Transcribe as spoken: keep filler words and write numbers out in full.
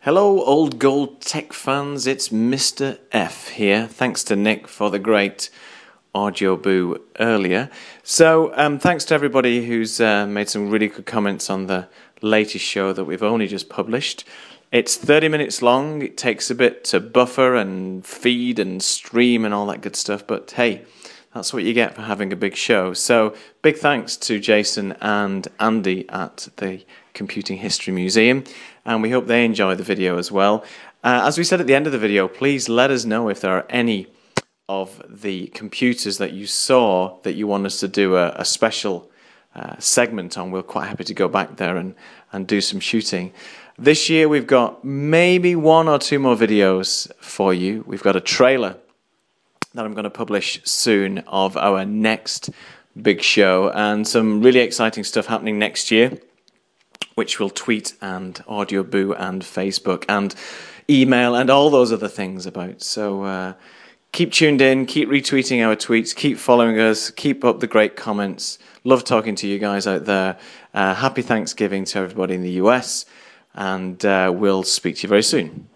Hello, old gold tech fans. It's Mister F here. Thanks to Nick for the great audio boo earlier. So, um, thanks to everybody who's uh, made some really good comments on the latest show that we've only just published. It's thirty minutes long. It takes a bit to buffer and feed and stream and all that good stuff. But hey, that's what you get for having a big show. So, big thanks to Jason and Andy at the Computing History Museum. And we hope they enjoy the video as well. Uh, as we said at the end of the video, please let us know if there are any of the computers that you saw that you want us to do a, a special uh, segment on. We're quite happy to go back there and, and do some shooting. This year we've got maybe one or two more videos for you. We've got a trailer that I'm going to publish soon of our next big show and some really exciting stuff happening next year, which we'll tweet and audio boo and Facebook and email and all those other things about. So uh, keep tuned in, keep retweeting our tweets, keep following us, keep up the great comments. Love talking to you guys out there. Uh, happy Thanksgiving to everybody in the U S, and uh, we'll speak to you very soon.